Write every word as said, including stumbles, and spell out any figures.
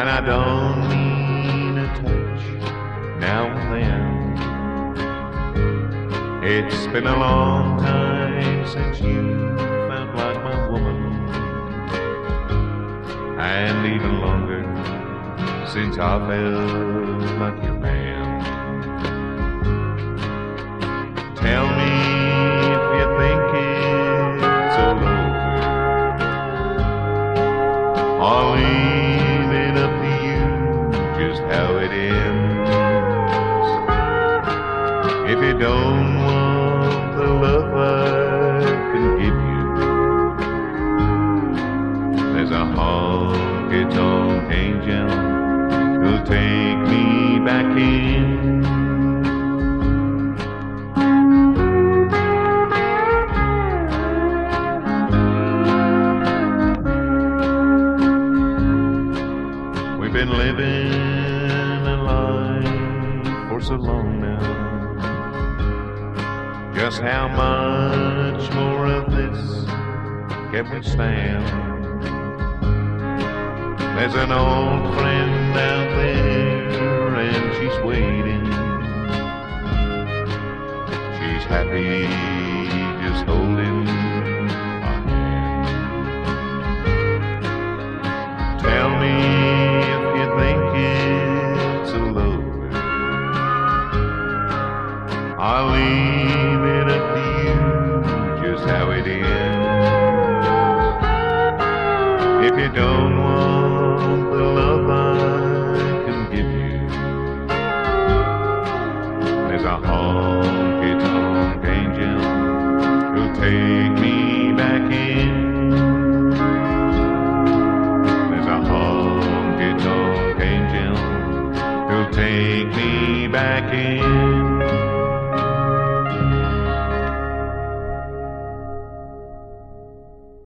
And I don't mean a touch now and then. It's been a long time since you felt like my woman, and even longer since I felt like your man. Tell me if you think it's all over. I'll leave it up to you just how it ends. If you don't want the love I can give you, there's a honky-tonk angel who'll take me back in. We've been living a life for so long now. Just how much more of this can we stand? There's an old friend out there and she's waiting. She's happy just holding our hand. Tell me if you think it's all over. I'll leave it up to you just how it ends. If you don't want the love I can give you, there's a honky-tonk angel who'll take me back in. There's a honky-tonk angel who'll take me back in.